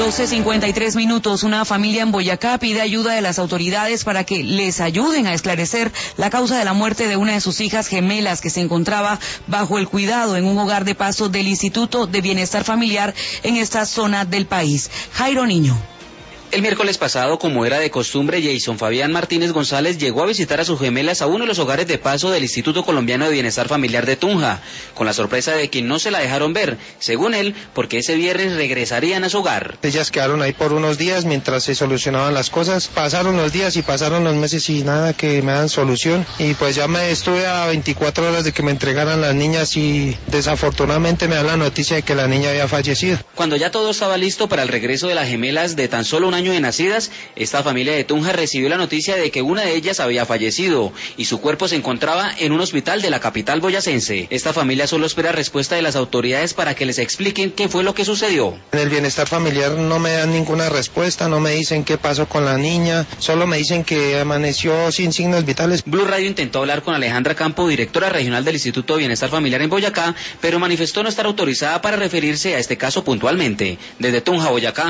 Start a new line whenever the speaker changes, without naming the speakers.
12:53. Una familia en Boyacá pide ayuda de las autoridades para que les ayuden a esclarecer la causa de la muerte de una de sus hijas gemelas que se encontraba bajo el cuidado en un hogar de paso del Instituto de Bienestar Familiar en esta zona del país. Jairo Niño.
El miércoles pasado, como era de costumbre, Jason Fabián Martínez González llegó a visitar a sus gemelas a uno de los hogares de paso del Instituto Colombiano de Bienestar Familiar de Tunja, con la sorpresa de que no se la dejaron ver, según él, porque ese viernes regresarían a su hogar.
Ellas quedaron ahí por unos días mientras se solucionaban las cosas. Pasaron los días y pasaron los meses y nada que me dan solución. Y pues ya me estuve a 24 horas de que me entregaran las niñas y desafortunadamente me dan la noticia de que la niña había fallecido.
Cuando ya todo estaba listo para el regreso de las gemelas de tan solo un año de nacidas, esta familia de Tunja recibió la noticia de que una de ellas había fallecido y su cuerpo se encontraba en un hospital de la capital boyacense. Esta familia solo espera respuesta de las autoridades para que les expliquen qué fue lo que sucedió.
En el bienestar familiar no me dan ninguna respuesta, no me dicen qué pasó con la niña, solo me dicen que amaneció sin signos vitales.
Blue Radio intentó hablar con Alejandra Campo, directora regional del Instituto de Bienestar Familiar en Boyacá, pero manifestó no estar autorizada para referirse a este caso puntualmente. Desde Tunja, Boyacá,